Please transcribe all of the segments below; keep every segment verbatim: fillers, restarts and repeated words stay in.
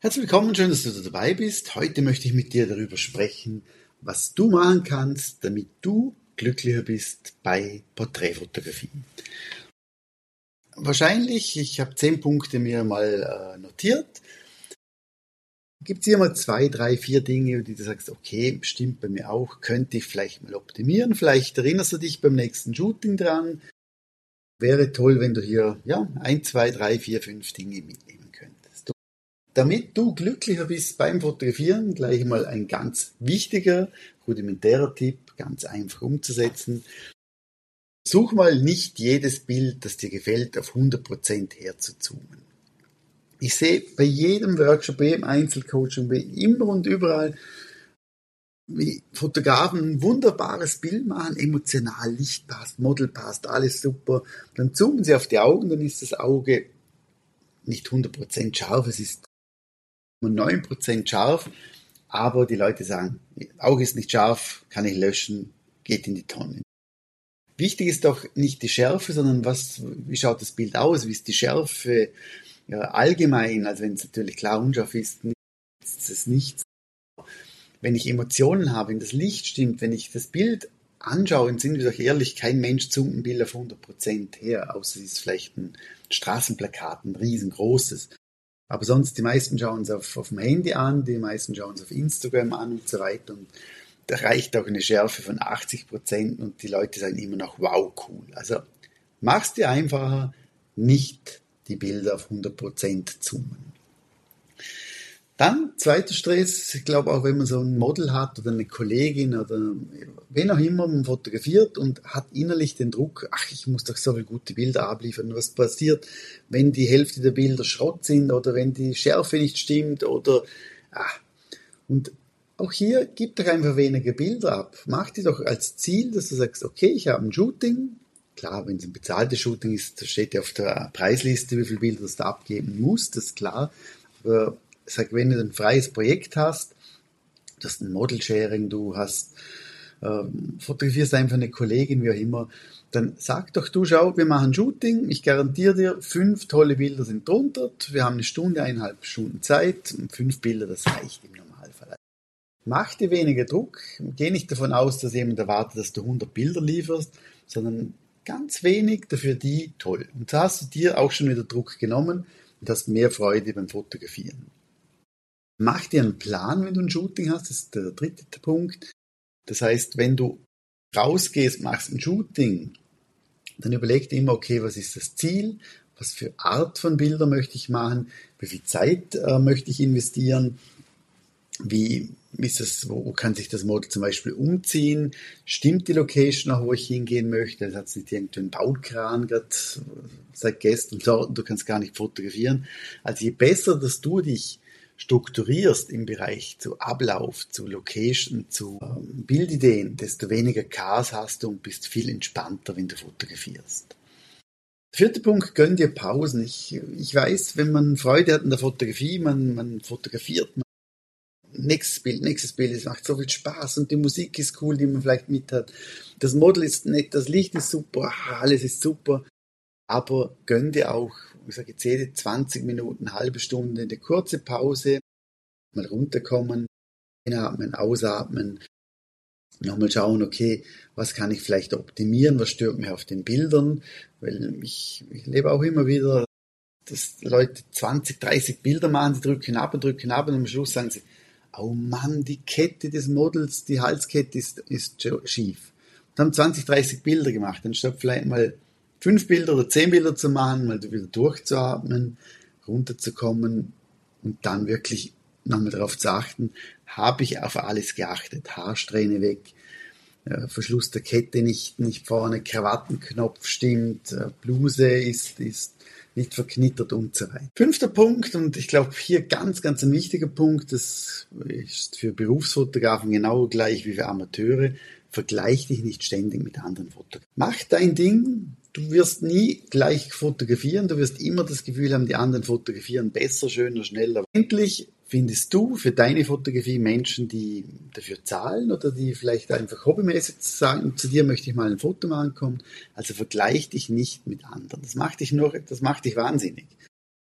Herzlich willkommen, schön, dass du dabei bist. Heute möchte ich mit dir darüber sprechen, was du machen kannst, damit du glücklicher bist bei Porträtfotografie. Wahrscheinlich, ich habe zehn Punkte mir mal äh, notiert. Gibt es hier mal zwei, drei, vier Dinge, die du sagst, okay, stimmt bei mir auch, könnte ich vielleicht mal optimieren. Vielleicht erinnerst du dich beim nächsten Shooting dran. Wäre toll, wenn du hier ja ein, zwei, drei, vier, fünf Dinge mitnehmen könntest. Damit du glücklicher bist beim Fotografieren, gleich mal ein ganz wichtiger, rudimentärer Tipp, ganz einfach umzusetzen. Such mal nicht jedes Bild, das dir gefällt, auf hundert Prozent herzuzoomen. Ich sehe bei jedem Workshop, bei jedem Einzelcoaching, bei immer und überall, wie Fotografen ein wunderbares Bild machen, emotional, Licht passt, Model passt, alles super. Dann zoomen sie auf die Augen, dann ist das Auge nicht hundert Prozent scharf, es ist nur neun Prozent scharf, aber die Leute sagen, Auge ist nicht scharf, kann ich löschen, geht in die Tonne. Wichtig ist doch nicht die Schärfe, sondern was, wie schaut das Bild aus, wie ist die Schärfe ja, allgemein, also wenn es natürlich klar unscharf ist, ist es nichts. Wenn ich Emotionen habe, wenn das Licht stimmt, wenn ich das Bild anschaue, und sind wir doch ehrlich, kein Mensch zoomt ein Bild auf hundert Prozent her, außer es ist vielleicht ein Straßenplakat, ein riesengroßes. Aber sonst, die meisten schauen es auf, auf dem Handy an, die meisten schauen es auf Instagram an und so weiter. Und da reicht auch eine Schärfe von achtzig Prozent und die Leute sagen immer noch, wow, cool. Also mach's dir einfacher, nicht die Bilder auf hundert Prozent zoomen. Dann, zweiter Stress, ich glaube auch, wenn man so ein Model hat oder eine Kollegin oder wen auch immer man fotografiert und hat innerlich den Druck, ach, ich muss doch so viele gute Bilder abliefern. Was passiert, wenn die Hälfte der Bilder Schrott sind oder wenn die Schärfe nicht stimmt oder, ah. Und auch hier, gib doch einfach weniger Bilder ab. Mach dir doch als Ziel, dass du sagst, okay, ich habe ein Shooting. Klar, wenn es ein bezahltes Shooting ist, steht ja auf der Preisliste, wie viele Bilder du da abgeben musst, das ist klar. Aber sag, wenn du ein freies Projekt hast, du hast ein Model-Sharing, du hast, ähm, fotografierst einfach eine Kollegin, wie auch immer, dann sag doch du, schau, wir machen Shooting, ich garantiere dir, fünf tolle Bilder sind drunter, wir haben eine Stunde, eineinhalb Stunden Zeit, und fünf Bilder, das reicht im Normalfall. Mach dir weniger Druck, geh nicht davon aus, dass jemand erwartet, dass du hundert Bilder lieferst, sondern ganz wenig, dafür die toll. Und da hast du dir auch schon wieder Druck genommen und hast mehr Freude beim Fotografieren. Mach dir einen Plan, wenn du ein Shooting hast, das ist der dritte Punkt. Das heißt, wenn du rausgehst, machst ein Shooting, dann überleg dir immer, okay, was ist das Ziel, was für Art von Bilder möchte ich machen, wie viel Zeit äh, möchte ich investieren, wie ist das, wo kann sich das Model zum Beispiel umziehen, stimmt die Location auch, wo ich hingehen möchte, es hat nicht irgendwie einen Baukran gerade seit gestern dort, du kannst gar nicht fotografieren. Also je besser, dass du dich strukturierst im Bereich zu Ablauf, zu Location, zu ähm, Bildideen, desto weniger Chaos hast du und bist viel entspannter, wenn du fotografierst. Vierter Punkt, gönn dir Pausen. Ich, ich weiß, wenn man Freude hat an der Fotografie, man, man fotografiert, man, nächstes Bild, nächstes Bild, es macht so viel Spaß und die Musik ist cool, die man vielleicht mit hat. Das Model ist nett, das Licht ist super, alles ist super, aber gönn dir auch, ich sage jetzt jede zwanzig Minuten, eine halbe Stunde, eine kurze Pause, mal runterkommen, einatmen, ausatmen, nochmal schauen, okay, was kann ich vielleicht optimieren, was stört mich auf den Bildern, weil ich, ich lebe auch immer wieder, dass Leute zwanzig, dreißig Bilder machen, sie drücken ab und drücken ab und am Schluss sagen sie, oh Mann, die Kette des Models, die Halskette ist, ist schief. Und haben zwanzig, dreißig Bilder gemacht, anstatt vielleicht mal fünf Bilder oder zehn Bilder zu machen, mal wieder durchzuatmen, runterzukommen und dann wirklich nochmal darauf zu achten, habe ich auf alles geachtet, Haarsträhne weg, äh, Verschluss der Kette nicht, nicht vorne, Krawattenknopf stimmt, äh, Bluse ist, ist nicht verknittert und so weiter. Fünfter Punkt, und ich glaube hier ganz, ganz ein wichtiger Punkt, das ist für Berufsfotografen genau gleich wie für Amateure, vergleich dich nicht ständig mit anderen Fotografen. Mach dein Ding, du wirst nie gleich fotografieren, du wirst immer das Gefühl haben, die anderen fotografieren besser, schöner, schneller. Endlich findest du für deine Fotografie Menschen, die dafür zahlen oder die vielleicht einfach hobbymäßig sagen, zu dir möchte ich mal ein Foto machen kommen. Also vergleich dich nicht mit anderen. Das macht dich nur, das macht dich wahnsinnig.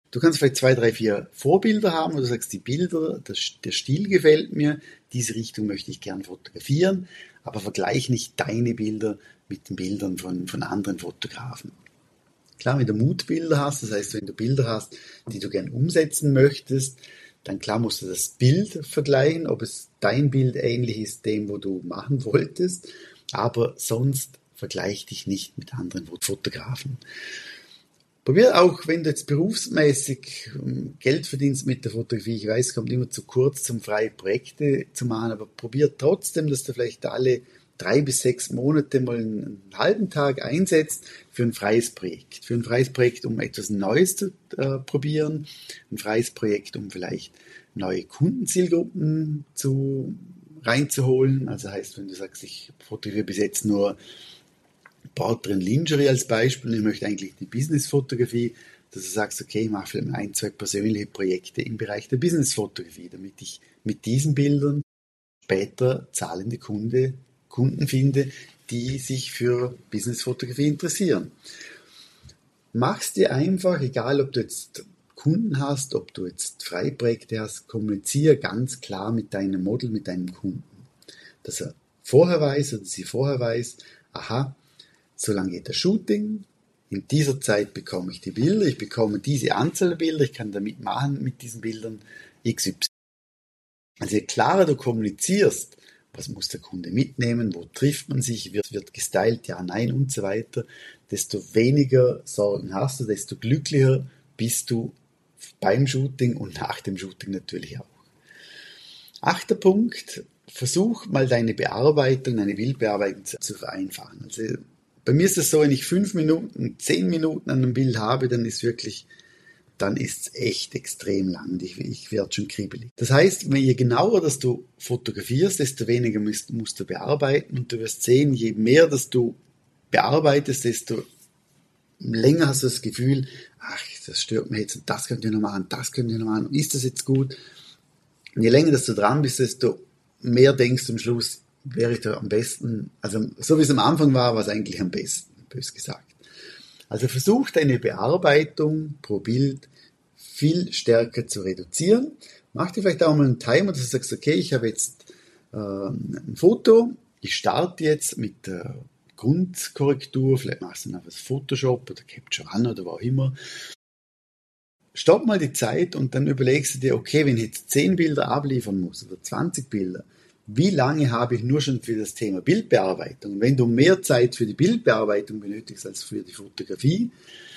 Du kannst vielleicht zwei, drei, vier Vorbilder haben, wo du sagst, die Bilder, der, der Stil gefällt mir, diese Richtung möchte ich gern fotografieren, aber vergleich nicht deine Bilder mit den Bildern von, von anderen Fotografen. Klar, wenn du Mutbilder hast, das heißt, wenn du Bilder hast, die du gern umsetzen möchtest, dann klar musst du das Bild vergleichen, ob es dein Bild ähnlich ist dem, wo du machen wolltest, aber sonst vergleich dich nicht mit anderen Fotografen. Probier auch, wenn du jetzt berufsmäßig Geld verdienst mit der Fotografie, ich weiß, es kommt immer zu kurz, um freie Projekte zu machen, aber probier trotzdem, dass du vielleicht alle drei bis sechs Monate mal einen halben Tag einsetzt für ein freies Projekt. Für ein freies Projekt, um etwas Neues zu äh, probieren, ein freies Projekt, um vielleicht neue Kundenzielgruppen zu, reinzuholen. Also heißt, wenn du sagst, ich fotografiere bis jetzt nur Portrait und Lingerie als Beispiel, ich möchte eigentlich die Businessfotografie, dass du sagst, okay, ich mache vielleicht ein, zwei persönliche Projekte im Bereich der Businessfotografie, damit ich mit diesen Bildern später zahlende Kunde, Kunden finde, die sich für Businessfotografie interessieren. Mach's dir einfach, egal ob du jetzt Kunden hast, ob du jetzt Freiprojekte hast, kommuniziere ganz klar mit deinem Model, mit deinem Kunden. Dass er vorher weiß oder sie vorher weiß, aha, so lange geht das Shooting, in dieser Zeit bekomme ich die Bilder, ich bekomme diese Anzahl der Bilder, ich kann damit machen mit diesen Bildern X Y. Also je klarer du kommunizierst, was muss der Kunde mitnehmen, wo trifft man sich, wird, wird gestylt, ja, nein und so weiter, desto weniger Sorgen hast du, desto glücklicher bist du beim Shooting und nach dem Shooting natürlich auch. Achter Punkt, versuch mal deine Bearbeitung, deine Bildbearbeitung zu, zu vereinfachen. Also bei mir ist es so, wenn ich fünf Minuten, zehn Minuten an einem Bild habe, dann ist wirklich, dann ist es echt extrem lang. Ich, ich werde schon kribbelig. Das heißt, je genauer dass du fotografierst, desto weniger musst, musst du bearbeiten. Und du wirst sehen, je mehr dass du bearbeitest, desto länger hast du das Gefühl, ach, das stört mich jetzt und das könnt ihr noch machen, das könnt ihr noch machen. Ist das jetzt gut? Und je länger dass du dran bist, desto mehr denkst du am Schluss, wäre ich da am besten, also so wie es am Anfang war, war es eigentlich am besten, bös gesagt. Also versuch deine Bearbeitung pro Bild viel stärker zu reduzieren. Mach dir vielleicht auch mal einen Timer, dass du sagst, okay, ich habe jetzt äh, ein Foto, ich starte jetzt mit der Grundkorrektur, vielleicht machst du noch was Photoshop oder Capture One oder wo auch immer. Stopp mal die Zeit und dann überlegst du dir, okay, wenn ich jetzt zehn Bilder abliefern muss oder zwanzig Bilder, wie lange habe ich nur schon für das Thema Bildbearbeitung? Wenn du mehr Zeit für die Bildbearbeitung benötigst als für die Fotografie,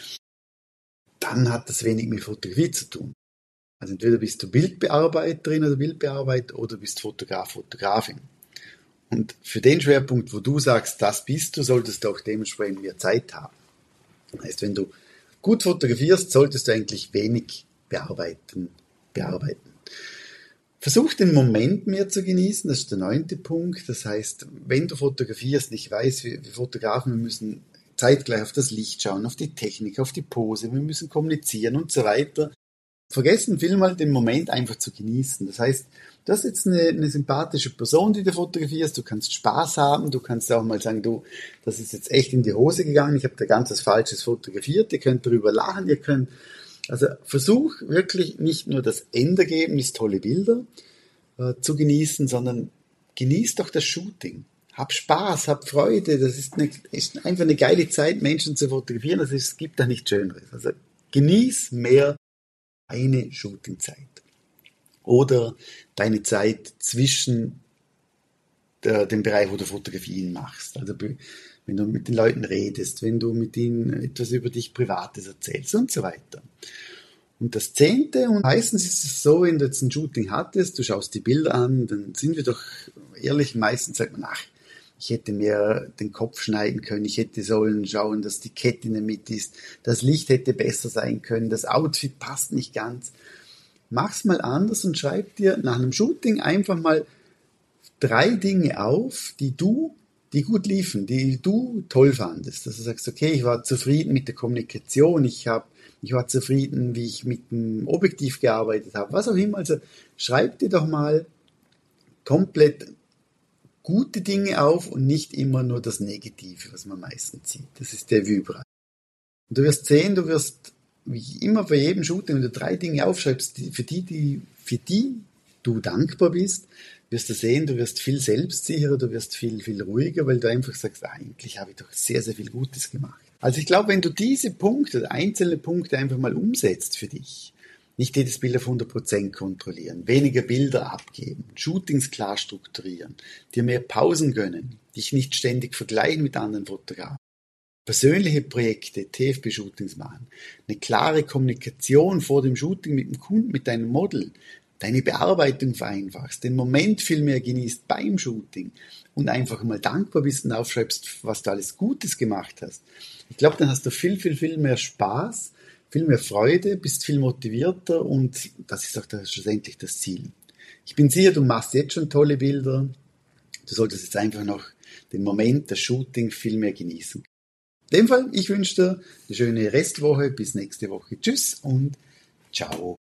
dann hat das wenig mit Fotografie zu tun. Also entweder bist du Bildbearbeiterin oder Bildbearbeiter oder bist Fotograf, Fotografin. Und für den Schwerpunkt, wo du sagst, das bist du, solltest du auch dementsprechend mehr Zeit haben. Das heißt, wenn du gut fotografierst, solltest du eigentlich wenig bearbeiten, bearbeiten. Versuch den Moment mehr zu genießen, das ist der neunte Punkt. Das heißt, wenn du fotografierst, ich weiß, wir Fotografen, wir müssen zeitgleich auf das Licht schauen, auf die Technik, auf die Pose, wir müssen kommunizieren und so weiter. Vergessen vielmal den Moment einfach zu genießen. Das heißt, du hast jetzt eine, eine sympathische Person, die du fotografierst, du kannst Spaß haben, du kannst auch mal sagen, du, das ist jetzt echt in die Hose gegangen, ich habe da ganz was Falsches fotografiert, ihr könnt darüber lachen, ihr könnt, also versuch wirklich nicht nur das Endergebnis, tolle Bilder äh, zu genießen, sondern genieß doch das Shooting. Hab Spaß, hab Freude, das ist, eine, ist einfach eine geile Zeit, Menschen zu fotografieren, also es gibt da nichts Schöneres. Also genieß mehr eine Shootingzeit. Oder deine Zeit zwischen der, dem Bereich, wo du Fotografien machst. Also wenn du mit den Leuten redest, wenn du mit ihnen etwas über dich Privates erzählst und so weiter. Und das Zehnte, und meistens ist es so, wenn du jetzt ein Shooting hattest, du schaust die Bilder an, dann sind wir doch ehrlich, meistens sagt man, ach, ich hätte mir den Kopf schneiden können, ich hätte sollen schauen, dass die Kette in der Mitte ist, das Licht hätte besser sein können, das Outfit passt nicht ganz. Mach's mal anders und schreib dir nach einem Shooting einfach mal drei Dinge auf, die du, die gut liefen, die du toll fandest. Dass du sagst, okay, ich war zufrieden mit der Kommunikation, ich habe, ich war zufrieden, wie ich mit dem Objektiv gearbeitet habe, was auch immer. Also schreib dir doch mal komplett gute Dinge auf und nicht immer nur das Negative, was man meistens sieht. Das ist der Vue-Bereich. Und du wirst sehen, du wirst wie immer bei jedem Shooting, wenn du drei Dinge aufschreibst, die, für die, die, für die du dankbar bist, wirst du sehen, du wirst viel selbstsicherer, du wirst viel, viel ruhiger, weil du einfach sagst, ah, eigentlich habe ich doch sehr, sehr viel Gutes gemacht. Also ich glaube, wenn du diese Punkte, einzelne Punkte einfach mal umsetzt für dich, nicht jedes Bild auf hundert Prozent kontrollieren, weniger Bilder abgeben, Shootings klar strukturieren, dir mehr Pausen gönnen, dich nicht ständig vergleichen mit anderen Fotografen, persönliche Projekte, T F P-Shootings machen, eine klare Kommunikation vor dem Shooting mit dem Kunden, mit deinem Model, deine Bearbeitung vereinfachst, den Moment viel mehr genießt beim Shooting und einfach mal dankbar bist und aufschreibst, was du alles Gutes gemacht hast. Ich glaube, dann hast du viel, viel, viel mehr Spaß, viel mehr Freude, bist viel motivierter und das ist auch das, schlussendlich das Ziel. Ich bin sicher, du machst jetzt schon tolle Bilder. Du solltest jetzt einfach noch den Moment, das Shooting viel mehr genießen. In dem Fall, ich wünsche dir eine schöne Restwoche. Bis nächste Woche. Tschüss und ciao.